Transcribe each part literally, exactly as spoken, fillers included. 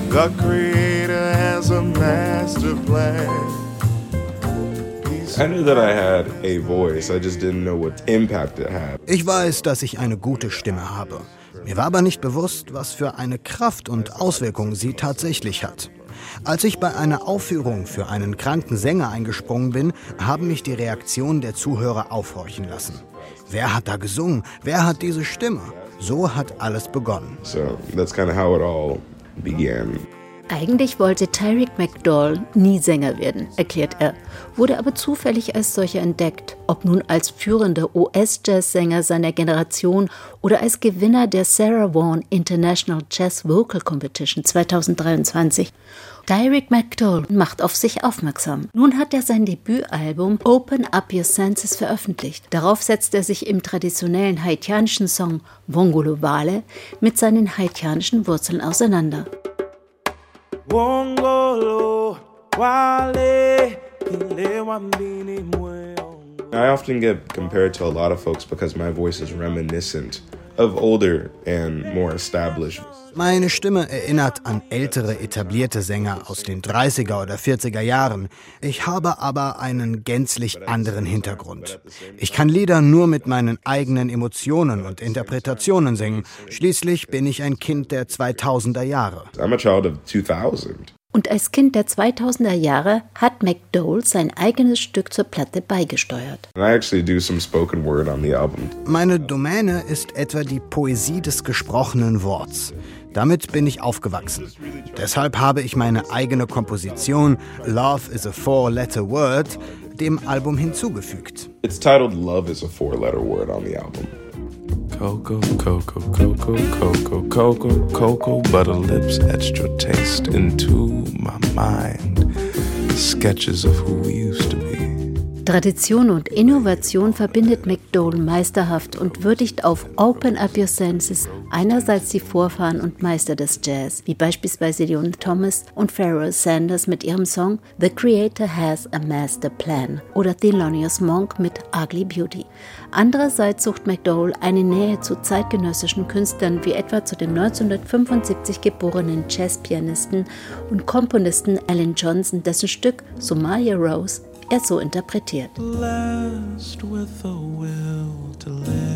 The Creator has a master plan. I knew that I had a voice, I just didn't know what impact it had. Ich weiß, dass ich eine gute Stimme habe. Mir war aber nicht bewusst, was für eine Kraft und Auswirkung sie tatsächlich hat. Als ich bei einer Aufführung für einen kranken Sänger eingesprungen bin, haben mich die Reaktionen der Zuhörer aufhorchen lassen. Wer hat da gesungen? Wer hat diese Stimme? So hat alles begonnen. So that's kind of how it all began. Eigentlich wollte Tyrique McDowell nie Sänger werden, erklärt er, wurde aber zufällig als solcher entdeckt, ob nun als führender U S-Jazz-Sänger seiner Generation oder als Gewinner der Sarah Vaughan International Jazz Vocal Competition zweitausenddreiundzwanzig. Tyrique McDowell macht auf sich aufmerksam. Nun hat er sein Debütalbum Open Up Your Senses veröffentlicht. Darauf setzt er sich im traditionellen haitianischen Song Wongolo Wale mit seinen haitianischen Wurzeln auseinander. I often get compared to a lot of folks because my voice is reminiscent of older and more established. Meine Stimme erinnert an ältere, etablierte Sänger aus den dreißiger oder vierziger Jahren. Ich habe aber einen gänzlich anderen Hintergrund. Ich kann Lieder nur mit meinen eigenen Emotionen und Interpretationen singen. Schließlich bin ich ein Kind der zweitausender Jahre. I'm a child of two thousand. Und als Kind der zweitausender Jahre hat McDowell sein eigenes Stück zur Platte beigesteuert. I actually do some spoken word on the album. Meine Domäne ist etwa die Poesie des gesprochenen Worts. Damit bin ich aufgewachsen. Deshalb habe ich meine eigene Komposition Love is a Four-Letter Word dem Album hinzugefügt. It's titled Love is a Four-Letter Word on the album. Cocoa, cocoa, cocoa, cocoa, cocoa, cocoa, butter lips, etched your taste into my mind. Sketches of who we used to be. Tradition und Innovation verbindet McDowell meisterhaft und würdigt auf Open Up Your Senses einerseits die Vorfahren und Meister des Jazz, wie beispielsweise Leon Thomas und Pharoah Sanders mit ihrem Song The Creator Has a Master Plan oder Thelonious Monk mit Ugly Beauty. Andererseits sucht McDowell eine Nähe zu zeitgenössischen Künstlern wie etwa zu dem neunzehnhundertfünfundsiebzig geborenen Jazzpianisten und Komponisten Alan Johnson, dessen Stück Somalia Rose er so interpretiert. Blessed with a will to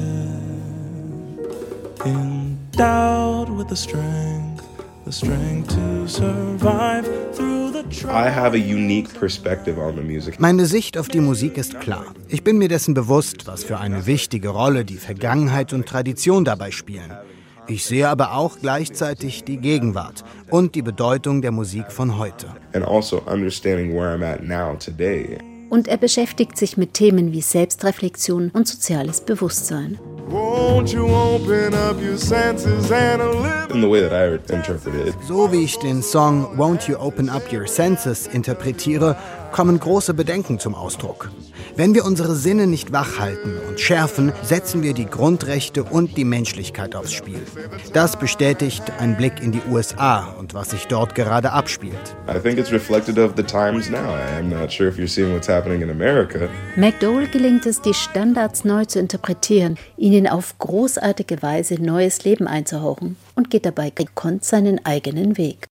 live, endowed with the strength, the strength to survive through the trials. I have a unique perspective on the music. Meine Sicht auf die Musik ist klar. Ich bin mir dessen bewusst, was für eine wichtige Rolle die Vergangenheit und Tradition dabei spielen. Ich sehe aber auch gleichzeitig die Gegenwart und die Bedeutung der Musik von heute. And also understanding where I'm at now today. Und er beschäftigt sich mit Themen wie Selbstreflexion und soziales Bewusstsein. Won't you open up your senses and live? In the way that I interpret it. So wie ich den Song Won't You Open Up Your Senses interpretiere, kommen große Bedenken zum Ausdruck. Wenn wir unsere Sinne nicht wach halten und schärfen, setzen wir die Grundrechte und die Menschlichkeit aufs Spiel. Das bestätigt ein Blick in die U S A und was sich dort gerade abspielt. I think it's reflective of the times now. I'm not sure if you're seeing what's happening in America. McDowell gelingt es, die Standards neu zu interpretieren, ihnen auf großartige Weise neues Leben einzuhauchen und geht dabei gekonnt seinen eigenen Weg.